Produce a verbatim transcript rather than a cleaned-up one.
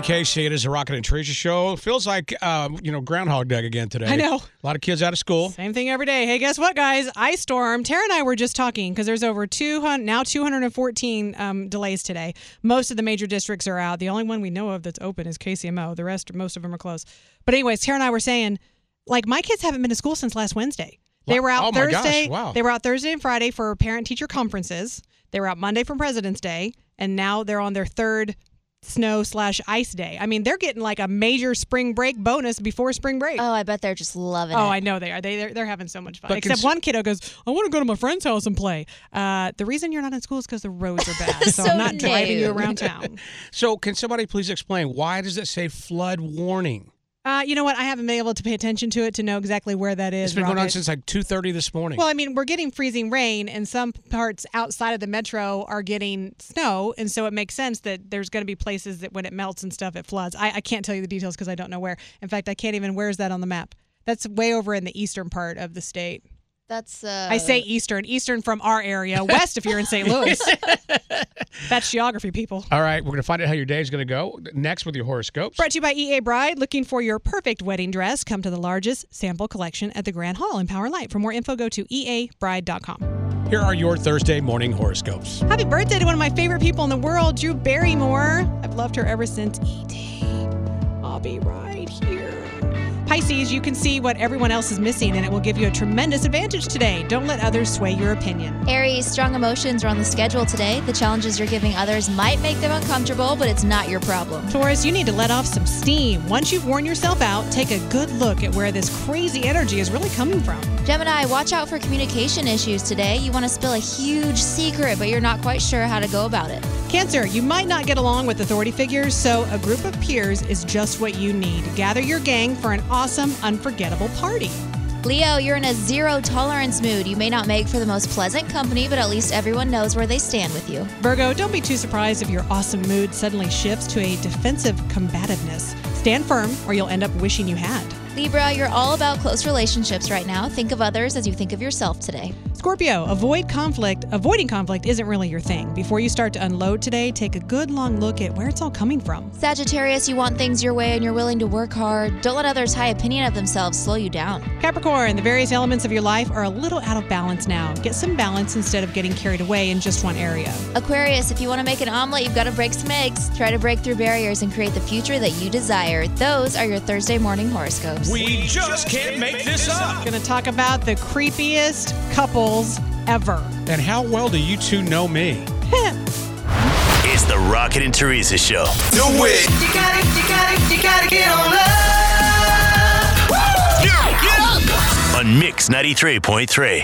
Casey. It is a Rocket and Teresa show. Feels like, uh, you know, Groundhog Day again today. I know. A lot of kids out of school. Same thing every day. Hey, guess what, guys? Ice storm. Tara and I were just talking because there's over two hundred, now two hundred fourteen um, delays today. Most of the major districts are out. The only one we know of that's open is K C M O. The rest, most of them are closed. But anyways, Tara and I were saying, like, my kids haven't been to school since last Wednesday. They were out oh my Thursday. Gosh, wow. They were out Thursday and Friday for parent-teacher conferences. They were out Monday for President's Day, and now they're on their third snow slash ice day. I mean, they're getting like a major spring break bonus before spring break. Oh, I bet they're just loving oh, it. Oh, I know they are. They, they're, they're having so much fun. But Except cons- one kiddo goes, I want to go to my friend's house and play. Uh, the reason you're not in school is because the roads are bad. So, So I'm not no. driving you around town. So can somebody please explain, why does it say flood warning? Uh, you know what? I haven't been able to pay attention to it to know exactly where that is. It's been Rocket. going on since like two thirty this morning. Well, I mean, we're getting freezing rain, and some parts outside of the metro are getting snow, and so it makes sense that there's going to be places that when it melts and stuff, it floods. I, I can't tell you the details because I don't know where. In fact, I can't even, where is that on the map? That's way over in the eastern part of the state. That's, uh... I say eastern. Eastern from our area. West if you're in Saint Louis. That's geography, people. All right, we're going to find out how your day is going to go. Next with your horoscopes. Brought to you by E A Bride. Looking for your perfect wedding dress? Come to the largest sample collection at the Grand Hall in Power Light. For more info, go to e a bride dot com. Here are your Thursday morning horoscopes. Happy birthday to one of my favorite people in the world, Drew Barrymore. I've loved her ever since E T I'll be right here. Pisces, you can see what everyone else is missing, and it will give you a tremendous advantage today. Don't let others sway your opinion. Aries, strong emotions are on the schedule today. The challenges you're giving others might make them uncomfortable, but it's not your problem. Taurus, you need to let off some steam. Once you've worn yourself out, take a good look at where this crazy energy is really coming from. Gemini, watch out for communication issues today. You want to spill a huge secret, but you're not quite sure how to go about it. Cancer, you might not get along with authority figures, so a group of peers is just what you need. Gather your gang for an awesome, unforgettable party. Leo, you're in a zero tolerance mood. You may not make for the most pleasant company, but at least everyone knows where they stand with you. Virgo, don't be too surprised if your awesome mood suddenly shifts to a defensive combativeness. Stand firm, or you'll end up wishing you had. Libra, you're all about close relationships right now. Think of others as you think of yourself today. Scorpio, avoid conflict. Avoiding conflict isn't really your thing. Before you start to unload today, take a good long look at where it's all coming from. Sagittarius, you want things your way and you're willing to work hard. Don't let others' high opinion of themselves slow you down. Capricorn, the various elements of your life are a little out of balance now. Get some balance instead of getting carried away in just one area. Aquarius, if you want to make an omelet, you've got to break some eggs. Try to break through barriers and create the future that you desire. Those are your Thursday morning horoscopes. We just can't make this up. Going to talk about the creepiest couples ever. And how well do you two know me? It's the Rocket and Teresa Show. Do it. You gotta, you gotta, you gotta get on up. On Mix ninety-three point three.